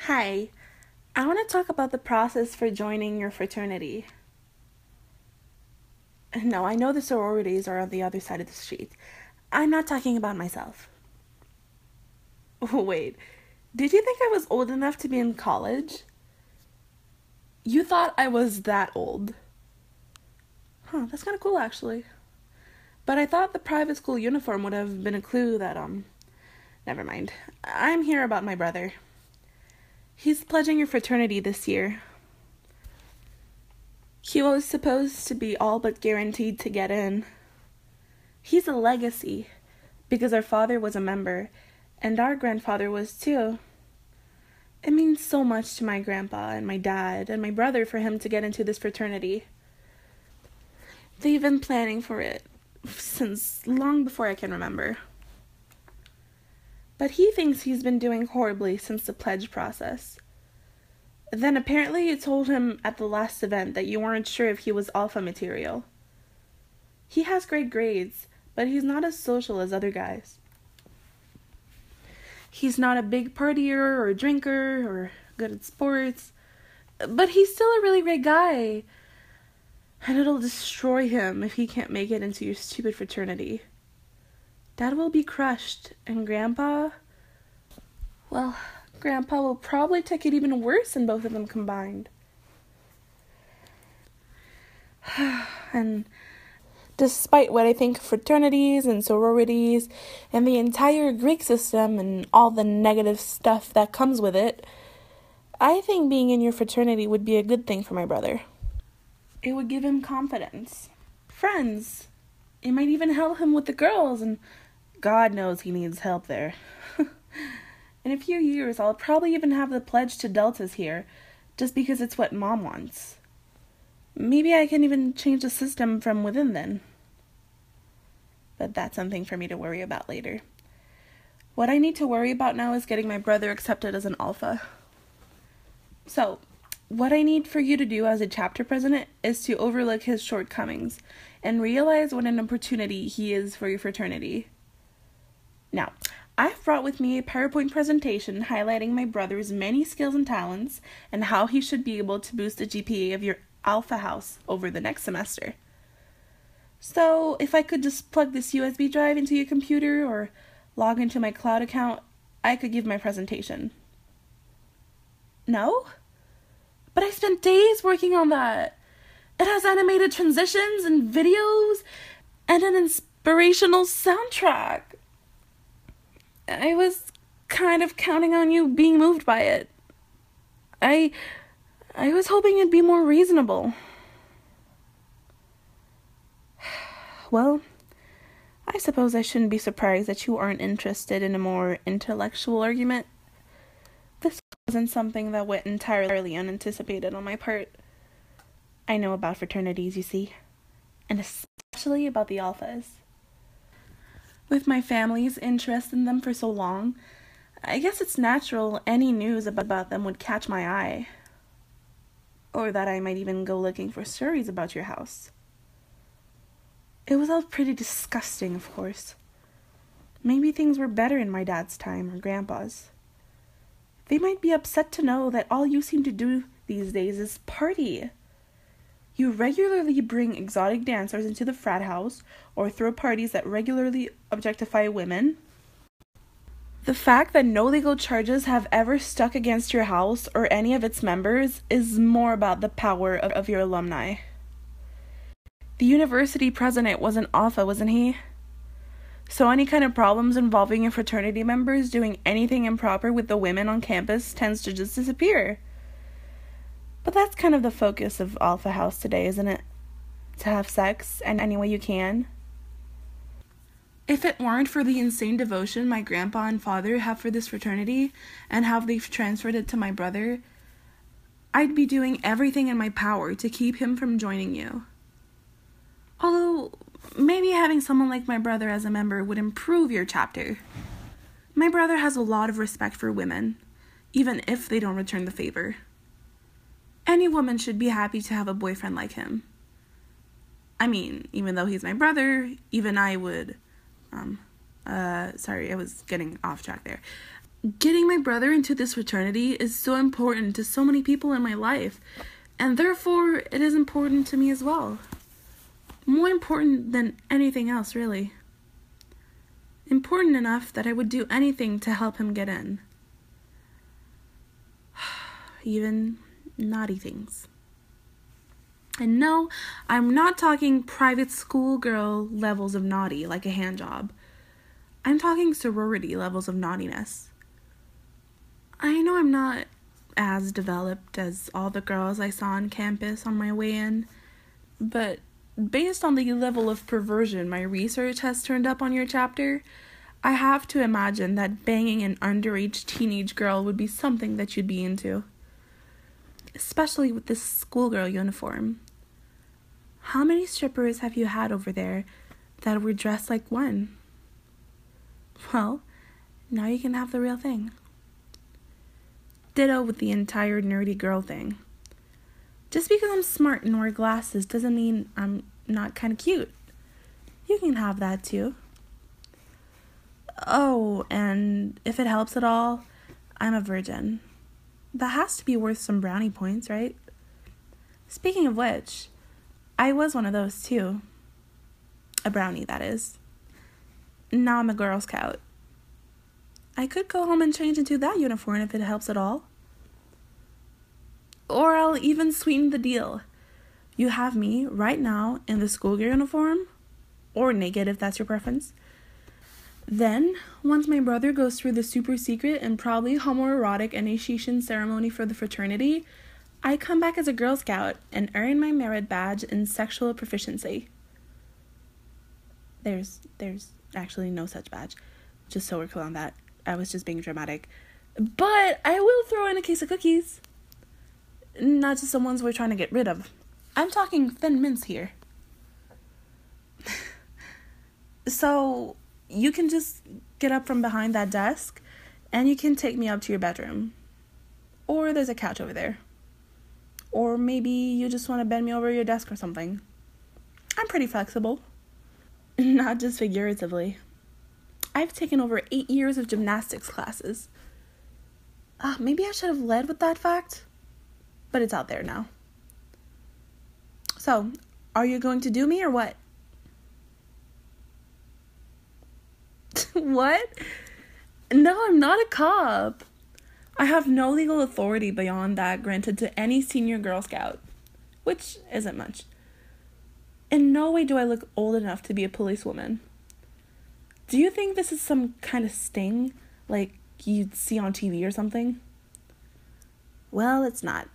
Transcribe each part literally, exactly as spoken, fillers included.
Hi, I want to talk about the process for joining your fraternity. No, I know the sororities are on the other side of the street. I'm not talking about myself. Wait, did you think I was old enough to be in college? You thought I was that old. Huh, that's kind of cool actually. But I thought the private school uniform would have been a clue that, um, never mind. I'm here about my brother. He's pledging your fraternity this year. He was supposed to be all but guaranteed to get in. He's a legacy, because our father was a member, and our grandfather was too. It means so much to my grandpa and my dad and my brother for him to get into this fraternity. They've been planning for it since long before I can remember. But he thinks he's been doing horribly since the pledge process. Then apparently you told him at the last event that you weren't sure if he was alpha material. He has great grades, but he's not as social as other guys. He's not a big partier or drinker or good at sports, but he's still a really great guy. And it'll destroy him if he can't make it into your stupid fraternity. Dad will be crushed, and Grandpa, well, Grandpa will probably take it even worse than both of them combined. And despite what I think of fraternities and sororities and the entire Greek system and all the negative stuff that comes with it, I think being in your fraternity would be a good thing for my brother. It would give him confidence, friends. It might even help him with the girls, and God knows he needs help there. In a few years, I'll probably even have the pledge to Deltas here, just because it's what Mom wants. Maybe I can even change the system from within then. But that's something for me to worry about later. What I need to worry about now is getting my brother accepted as an alpha. So, what I need for you to do as a chapter president is to overlook his shortcomings and realize what an opportunity he is for your fraternity. Now, I've brought with me a PowerPoint presentation highlighting my brother's many skills and talents and how he should be able to boost the G P A of your alpha house over the next semester. So, if I could just plug this U S B drive into your computer or log into my cloud account, I could give my presentation. No? But I spent days working on that. It has animated transitions and videos and an inspirational soundtrack. I was kind of counting on you being moved by it. I I was hoping it'd be more reasonable. Well, I suppose I shouldn't be surprised that you aren't interested in a more intellectual argument. This wasn't something that went entirely unanticipated on my part. I know about fraternities, you see, and especially about the alphas. With my family's interest in them for so long, I guess it's natural any news about them would catch my eye. Or that I might even go looking for stories about your house. It was all pretty disgusting, of course. Maybe things were better in my dad's time or grandpa's. They might be upset to know that all you seem to do these days is party. You regularly bring exotic dancers into the frat house or throw parties that regularly objectify women. The fact that no legal charges have ever stuck against your house or any of its members is more about the power of, of your alumni. The university president was an alpha, wasn't he? So any kind of problems involving your fraternity members doing anything improper with the women on campus tends to just disappear. But that's kind of the focus of Alpha House today, isn't it? To have sex in any way you can. If it weren't for the insane devotion my grandpa and father have for this fraternity, and how they've transferred it to my brother, I'd be doing everything in my power to keep him from joining you. Although, maybe having someone like my brother as a member would improve your chapter. My brother has a lot of respect for women, even if they don't return the favor. Any woman should be happy to have a boyfriend like him. I mean, even though he's my brother, even I would, um, uh, sorry, I was getting off track there. Getting my brother into this fraternity is so important to so many people in my life, and therefore it is important to me as well. More important than anything else, really. Important enough that I would do anything to help him get in. Even naughty things. And no, I'm not talking private schoolgirl levels of naughty, like a hand job. I'm talking sorority levels of naughtiness. I know I'm not as developed as all the girls I saw on campus on my way in, but based on the level of perversion my research has turned up on your chapter, I have to imagine that banging an underage teenage girl would be something that you'd be into. Especially with this schoolgirl uniform. How many strippers have you had over there that were dressed like one? Well, now you can have the real thing. Ditto with the entire nerdy girl thing. Just because I'm smart and wear glasses doesn't mean I'm not kind of cute. You can have that too. Oh, and if it helps at all, I'm a virgin. That has to be worth some brownie points, right? Speaking of which, I was one of those too. A brownie, that is. Now I'm a Girl Scout. I could go home and change into that uniform if it helps at all. Or I'll even sweeten the deal. You have me right now in the schoolgirl uniform, or naked if that's your preference. Then, once my brother goes through the super secret and probably homoerotic initiation ceremony for the fraternity, I come back as a Girl Scout and earn my merit badge in sexual proficiency. There's, there's actually no such badge. Just so we're clear on that. I was just being dramatic. But I will throw in a case of cookies. Not just the ones we're trying to get rid of. I'm talking Thin Mints here. So, you can just get up from behind that desk and you can take me up to your bedroom. Or there's a couch over there. Or maybe you just want to bend me over your desk or something. I'm pretty flexible. Not just figuratively. I've taken over eight years of gymnastics classes. Uh, maybe I should have led with that fact. But it's out there now. So, are you going to do me or what? What? No, I'm not a cop. I have no legal authority beyond that granted to any senior Girl Scout, which isn't much. In no way do I look old enough to be a policewoman. Do you think this is some kind of sting, like you'd see on T V or something? Well, it's not.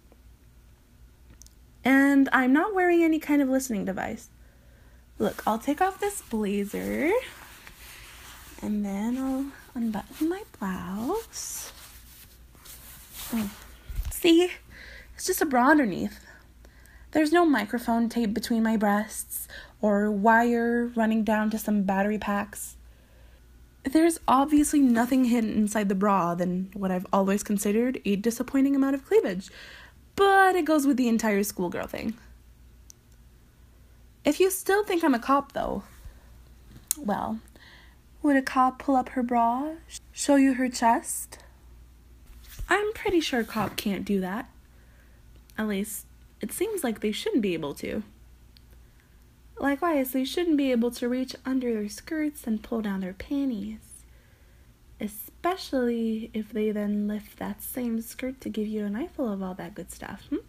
And I'm not wearing any kind of listening device. Look, I'll take off this blazer. And then I'll unbutton my blouse. Oh. See? It's just a bra underneath. There's no microphone tape between my breasts or wire running down to some battery packs. There's obviously nothing hidden inside the bra than what I've always considered a disappointing amount of cleavage. But it goes with the entire schoolgirl thing. If you still think I'm a cop, though, well, would a cop pull up her bra, show you her chest? I'm pretty sure a cop can't do that. At least, it seems like they shouldn't be able to. Likewise, they shouldn't be able to reach under their skirts and pull down their panties. Especially if they then lift that same skirt to give you an eyeful of all that good stuff. Hmm?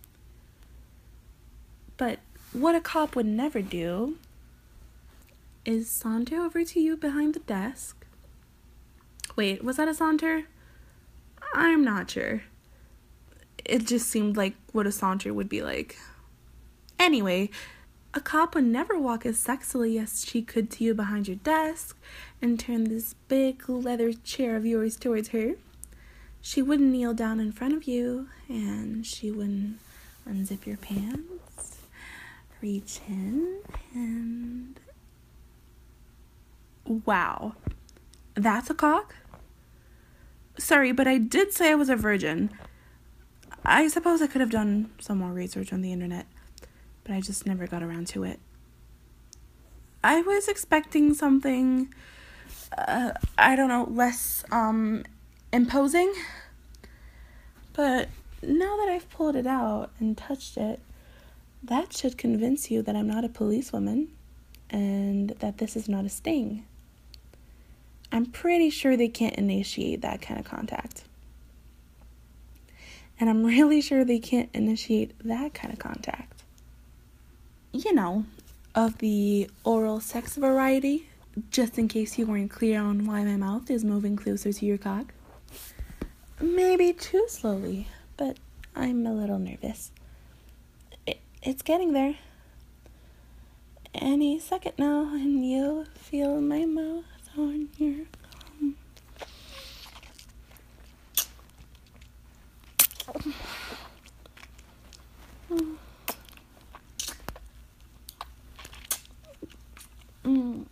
But what a cop would never do is saunter over to you behind the desk. Wait, was that a saunter? I'm not sure. It just seemed like what a saunter would be like. Anyway, a cop would never walk as sexily as she could to you behind your desk and turn this big leather chair of yours towards her. She wouldn't kneel down in front of you, and she wouldn't unzip your pants, reach in, and... Wow. That's a cock? Sorry, but I did say I was a virgin. I suppose I could have done some more research on the internet, but I just never got around to it. I was expecting something, uh, I don't know, less, um, imposing. But now that I've pulled it out and touched it, that should convince you that I'm not a policewoman and that this is not a sting. I'm pretty sure they can't initiate that kind of contact. And I'm really sure they can't initiate that kind of contact. You know, of the oral sex variety, just in case you weren't clear on why my mouth is moving closer to your cock. Maybe too slowly, but I'm a little nervous. It, it's getting there. Any second now, and you'll feel my mouth on your cum. Mm. Mm.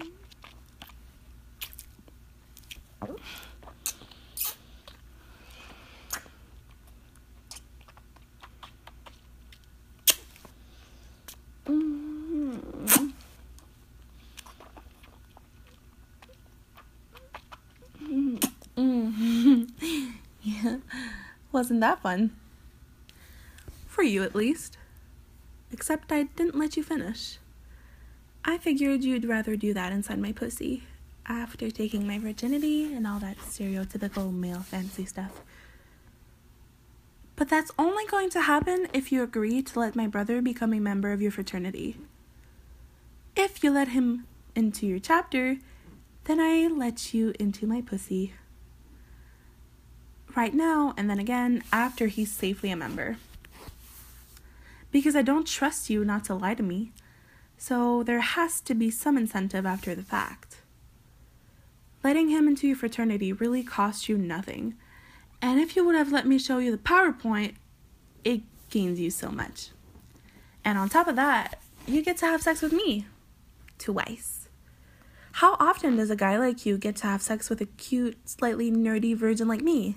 Mm. Yeah, wasn't that fun? For you, at least. Except I didn't let you finish. I figured you'd rather do that inside my pussy, after taking my virginity and all that stereotypical male fantasy stuff. But that's only going to happen if you agree to let my brother become a member of your fraternity. If you let him into your chapter, then I let you into my pussy. Right now, and then again, after he's safely a member. Because I don't trust you not to lie to me, so there has to be some incentive after the fact. Letting him into your fraternity really costs you nothing, and if you would have let me show you the PowerPoint, it gains you so much. And on top of that, you get to have sex with me. Twice. How often does a guy like you get to have sex with a cute, slightly nerdy virgin like me?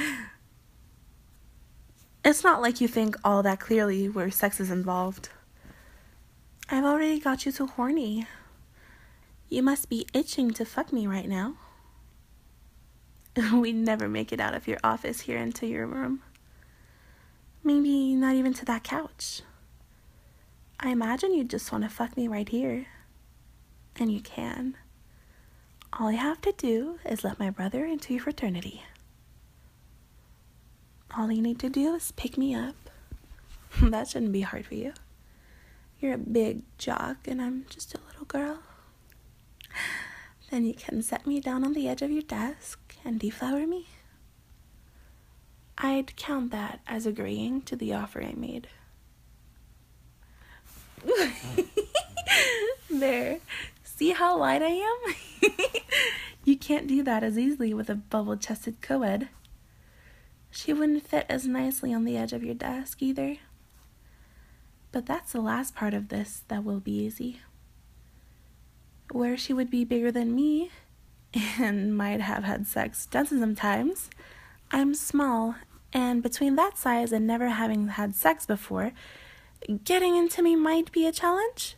It's not like you think all that clearly where sex is involved. I've already got you so horny. You must be itching to fuck me right now. We'd never make it out of your office here into your room. Maybe not even to that couch. I imagine you just want to fuck me right here. And you can. All you have to do is let my brother into your fraternity. All you need to do is pick me up. That shouldn't be hard for you. You're a big jock and I'm just a little girl. Then you can set me down on the edge of your desk and deflower me. I'd count that as agreeing to the offer I made. There. See how light I am? You can't do that as easily with a bubble-chested co-ed. She wouldn't fit as nicely on the edge of your desk either. But that's the last part of this that will be easy. Where she would be bigger than me, and might have had sex dozens of times, I'm small, and between that size and never having had sex before, getting into me might be a challenge.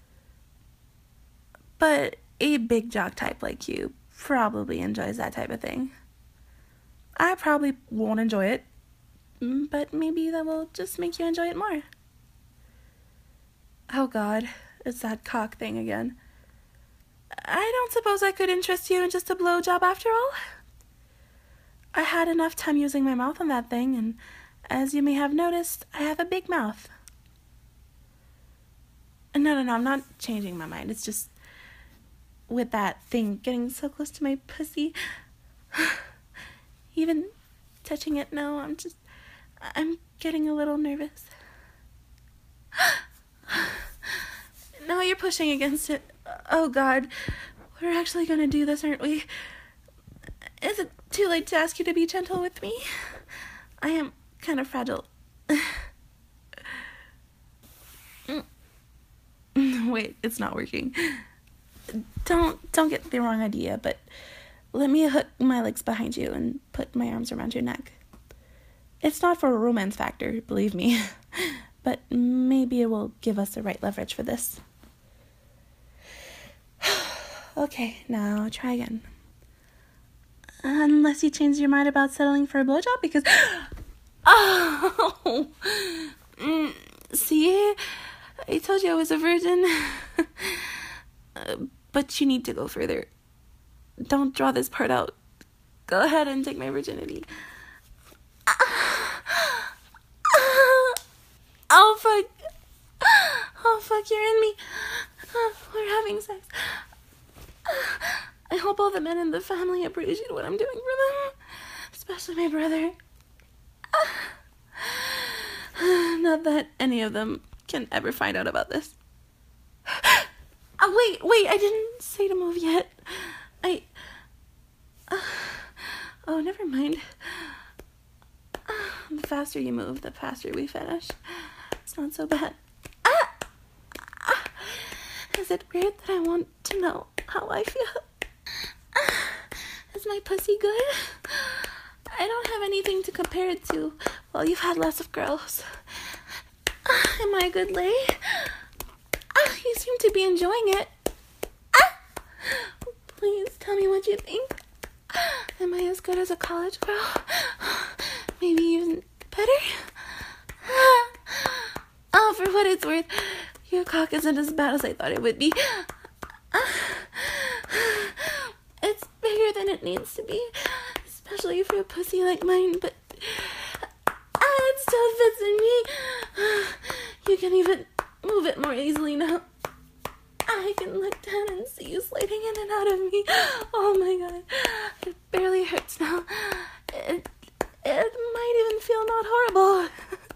But a big jock type like you probably enjoys that type of thing. I probably won't enjoy it, but maybe that will just make you enjoy it more. Oh God, it's that cock thing again. I don't suppose I could interest you in just a blowjob after all? I had enough time using my mouth on that thing, and as you may have noticed, I have a big mouth. No, no, no, I'm not changing my mind. It's just with that thing getting so close to my pussy. Even touching it now, I'm just, I'm getting a little nervous. Now you're pushing against it. Oh God, we're actually gonna do this, aren't we? Is it too late to ask you to be gentle with me? I am kind of fragile. Wait, it's not working. Don't, don't get the wrong idea, but let me hook my legs behind you and put my arms around your neck. It's not for a romance factor, believe me, but maybe it will give us the right leverage for this. Okay, now try again. Unless you change your mind about settling for a blowjob, because... Oh! Mm, see? I told you I was a virgin. uh, but you need to go further. Don't draw this part out. Go ahead and take my virginity. Oh, fuck. Oh, fuck, you're in me. We're having sex. I hope all the men in the family appreciate what I'm doing for them. Especially my brother. Not that any of them can ever find out about this. Oh, wait, wait, I didn't say to move yet. I... Uh, oh, never mind. Uh, the faster you move, the faster we finish. It's not so bad. Ah! Ah! Is it weird that I want to know how I feel? Ah! Is my pussy good? I don't have anything to compare it to. Well, you've had lots of girls. Ah, am I a good lay? Ah, you seem to be enjoying it. Ah! Please tell me what you think. Am I as good as a college girl? Maybe even better? Oh, for what it's worth, your cock isn't as bad as I thought it would be. It's bigger than it needs to be, especially for a pussy like mine, but it still fits in me. You can even move it more easily now. I can look down and see you sliding in and out of me. Oh my god. It barely hurts now. It, it might even feel not horrible.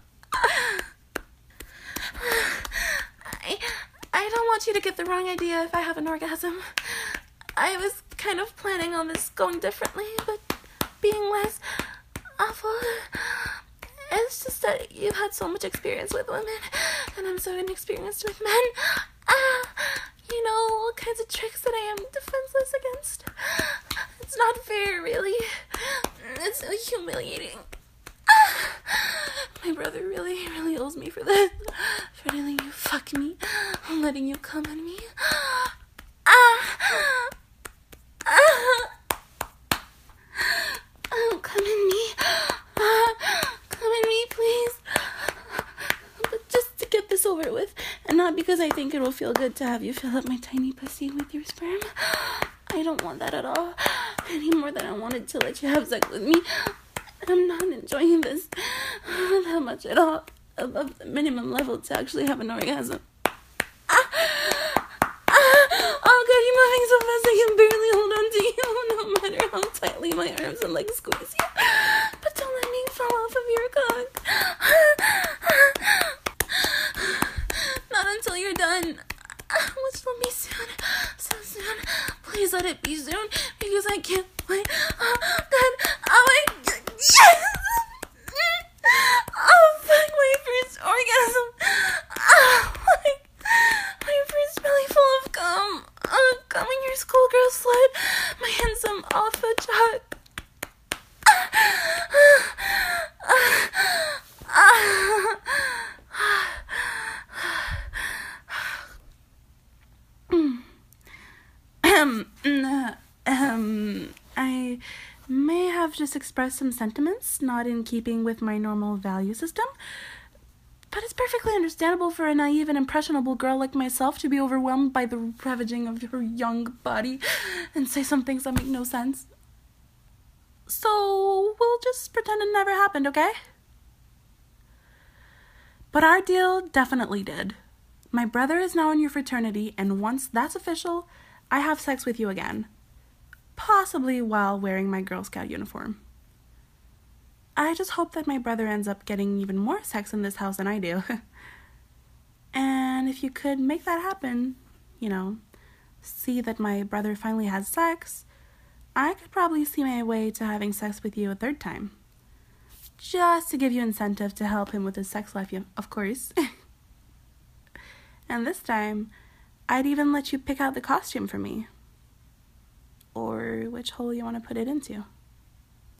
I, I don't want you to get the wrong idea if I have an orgasm. I was kind of planning on this going differently, but being less awful. It's just that you've had so much experience with women, and I'm so inexperienced with men. Ah, you know, all kinds of tricks that I am defenseless against. It's not fair, really. It's so humiliating. Ah, my brother really, really owes me for this. For letting you fuck me, letting you come on me. Ah, ah, oh, come in me. Ah, come in me, please. But just to get this over with, and not because I think it will feel good to have you fill up my tiny pussy with your sperm. I don't want that at all, any more than I wanted to let you have sex with me. I'm not enjoying this that much at all, above the minimum level to actually have an orgasm. Ah, ah, oh god, you're moving so fast I can barely hold on to you, no matter how tightly my arms and legs squeeze you. But don't let me fall off of your cock. Not until you're done, which will be soon, so soon. Please let it be soon, because I can't wait. Oh god, oh my god, yes! Oh fuck, my first orgasm. Oh, my, my first belly full of cum. Oh, cum in your schoolgirl slut, my handsome alpha jock. Um, um, I may have just expressed some sentiments not in keeping with my normal value system, but it's perfectly understandable for a naive and impressionable girl like myself to be overwhelmed by the ravaging of her young body and say some things that make no sense. So we'll just pretend it never happened, okay? But our deal definitely did. My brother is now in your fraternity, and once that's official, I have sex with you again. Possibly while wearing my Girl Scout uniform. I just hope that my brother ends up getting even more sex in this house than I do. And if you could make that happen, you know, see that my brother finally has sex, I could probably see my way to having sex with you a third time. Just to give you incentive to help him with his sex life, of course. And this time, I'd even let you pick out the costume for me. Or which hole you want to put it into.